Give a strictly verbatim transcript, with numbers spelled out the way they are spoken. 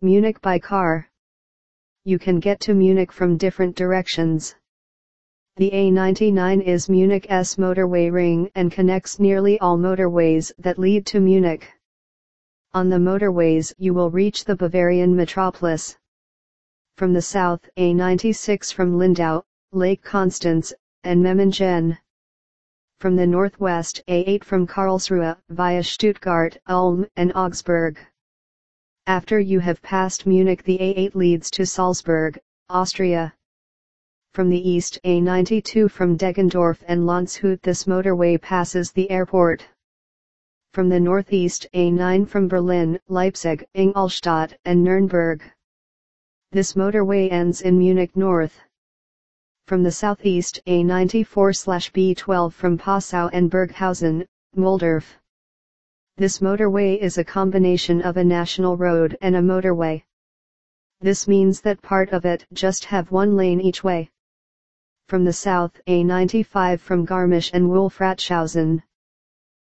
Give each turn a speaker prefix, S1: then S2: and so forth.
S1: Munich by car. You can get to Munich from different directions. The A ninety-nine is Munich's motorway ring and connects nearly all motorways that lead to Munich. On the motorways you will reach the Bavarian metropolis. From the south, A ninety-six from Lindau, Lake Constance, and Memmingen. From the northwest, A eight from Karlsruhe, via Stuttgart, Ulm, and Augsburg. After you have passed Munich, the A eight leads to Salzburg, Austria. From the east, A ninety-two from Deggendorf and Landshut. This motorway passes the airport. From the northeast, A nine from Berlin, Leipzig, Ingolstadt, and Nuremberg. This motorway ends in Munich North. From the southeast, A ninety-four B twelve from Passau and Burghausen, Mulhdorf. This motorway is a combination of a national road and a motorway. This means that part of it just have one lane each way. From the south, A ninety-five from Garmisch and Wolfratshausen.